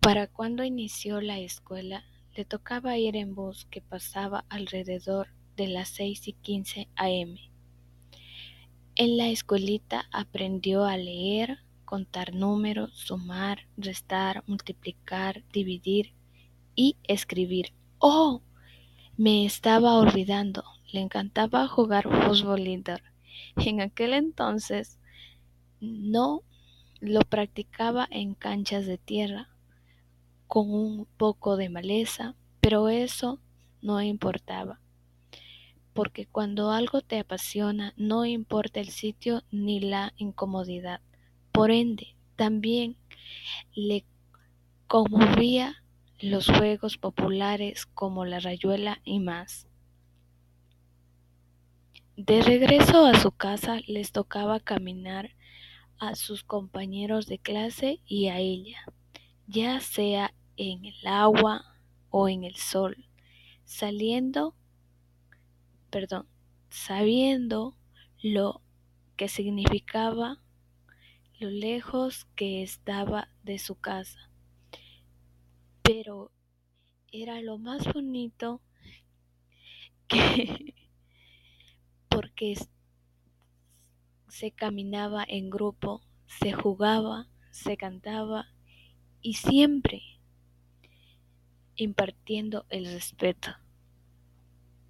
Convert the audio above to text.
Para cuando inició la escuela, le tocaba ir en bus que pasaba alrededor de las 6:15 am. En la escuelita aprendió a leer, contar números, sumar, restar, multiplicar, dividir y escribir. ¡Oh! Me estaba olvidando, le encantaba jugar fútbol indoor. En aquel entonces no lo practicaba en canchas de tierra, con un poco de maleza, pero eso no importaba, porque cuando algo te apasiona no importa el sitio ni la incomodidad. Por ende, también le conmovía los juegos populares como la rayuela y más. De regreso a su casa les tocaba caminar a sus compañeros de clase y a ella, ya sea en el agua o en el sol, saliendo, perdón, sabiendo lo que significaba lo lejos que estaba de su casa, pero era lo más bonito que porque se caminaba en grupo, se jugaba, se cantaba y siempre impartiendo el respeto.